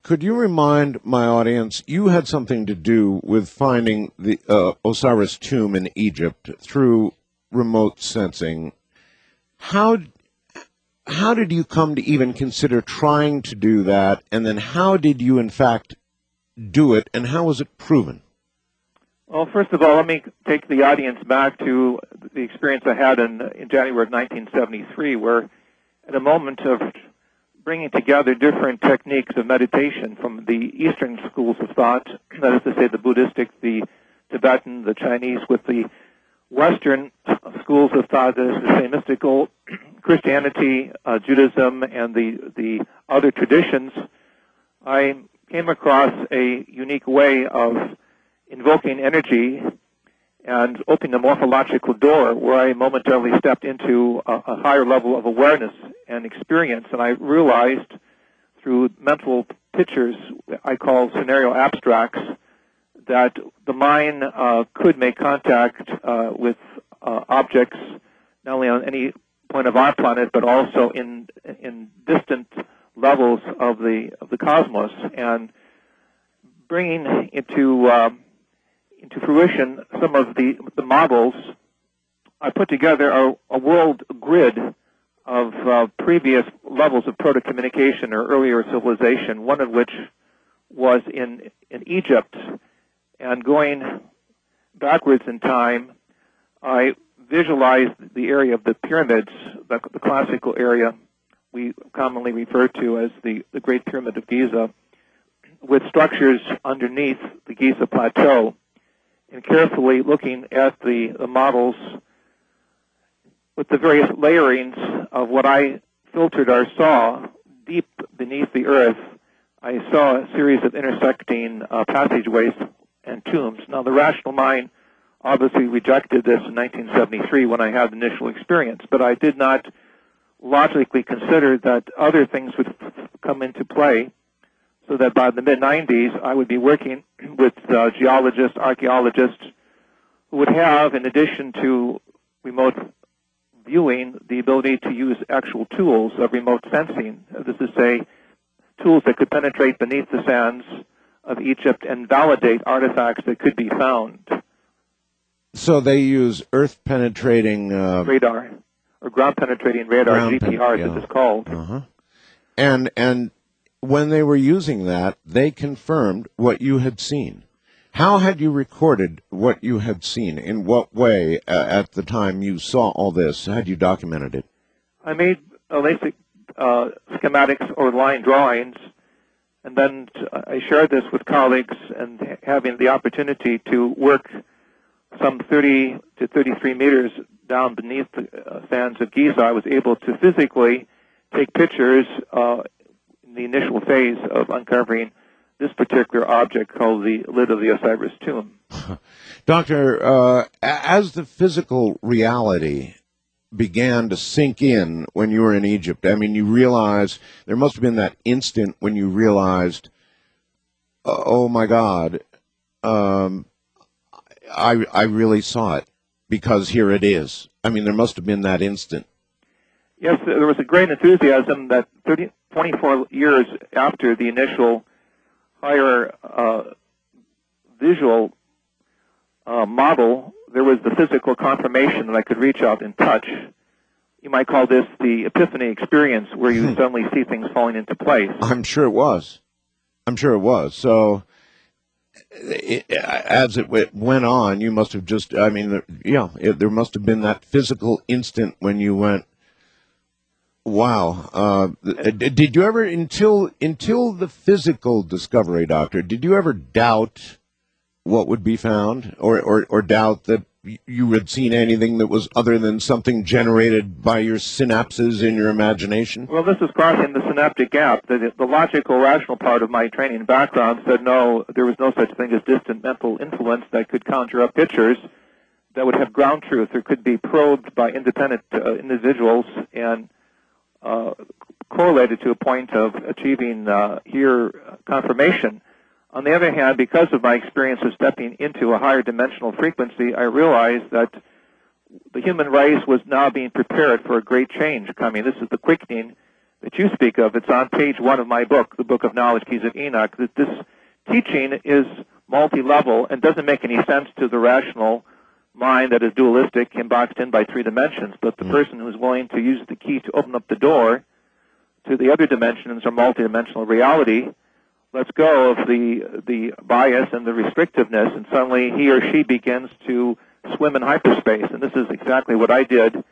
Could you remind my audience, you had something to do with finding the Osiris tomb in Egypt through remote sensing. How did you come to even consider trying to do that, and then how did you in fact do it, and how was it proven? Well, first of all, let me take the audience back to the experience I had in January of 1973, where at a moment of bringing together different techniques of meditation from the Eastern schools of thought, that is to say the Buddhistic, the Tibetan, the Chinese, with the Western schools of thought, that is to say mystical, Christianity, Judaism, and the other traditions, I came across a unique way of invoking energy and opening a morphological door where I momentarily stepped into a higher level of awareness and experience. And I realized through mental pictures I call scenario abstracts that the mind could make contact with objects not only on any point of our planet but also in distant levels of the cosmos, and bringing into fruition some of the models. I put together a world grid of previous levels of proto-communication or earlier civilization, one of which was in Egypt. And going backwards in time, I visualized the area of the pyramids, the classical area we commonly refer to as the Great Pyramid of Giza, with structures underneath the Giza Plateau, and carefully looking at the models with the various layerings of what I filtered or saw deep beneath the earth. I saw a series of intersecting passageways and tombs. Now, the rational mind obviously rejected this in 1973 when I had the initial experience, but I did not logically consider that other things would come into play, so that by the mid-90s, I would be working with geologists, archaeologists, who would have, in addition to remote viewing, the ability to use actual tools of remote sensing. This is to say, tools that could penetrate beneath the sands of Egypt and validate artifacts that could be found. So they use earth-penetrating radar, or ground-penetrating radar, GPR, as it is called. Uh-huh. And when they were using that, they confirmed what you had seen. How had you recorded what you had seen? In what way, at the time you saw all this, had you documented it? I made basic schematics or line drawings, and then I shared this with colleagues, and having the opportunity to work some 30 to 33 meters down beneath the sands of Giza, I was able to physically take pictures in the initial phase of uncovering this particular object called the lid of the Osiris tomb. Doctor, as the physical reality began to sink in when you were in Egypt, I mean, you realized, there must have been that instant when you realized, oh my God, I really saw it, because here it is. I mean, there must have been that instant. Yes, there was a great enthusiasm that 24 years after the initial higher visual model, there was the physical confirmation that I could reach out and touch. You might call this the epiphany experience, where you suddenly see things falling into place. I'm sure it was. So, as it went on, you must have just, I mean, there must have been that physical instant when you went, wow. Did you ever, until the physical discovery, Doctor, did you ever doubt what would be found, or doubt that you had seen anything that was other than something generated by your synapses in your imagination? Well, this is crossing the synaptic gap. The logical, rational part of my training and background said no, there was no such thing as distant mental influence that could conjure up pictures that would have ground truth or could be probed by independent individuals and correlated to a point of achieving here confirmation. On the other hand, because of my experience of stepping into a higher dimensional frequency, I realized that the human race was now being prepared for a great change coming. This is the quickening that you speak of. It's on page 1 of my book, the Book of Knowledge, Keys of Enoch, that this teaching is multi-level and doesn't make any sense to the rational mind that is dualistic and boxed in by 3 dimensions. But the person who's willing to use the key to open up the door to the other dimensions or multidimensional reality lets go of the bias and the restrictiveness, and suddenly he or she begins to swim in hyperspace. And this is exactly what I did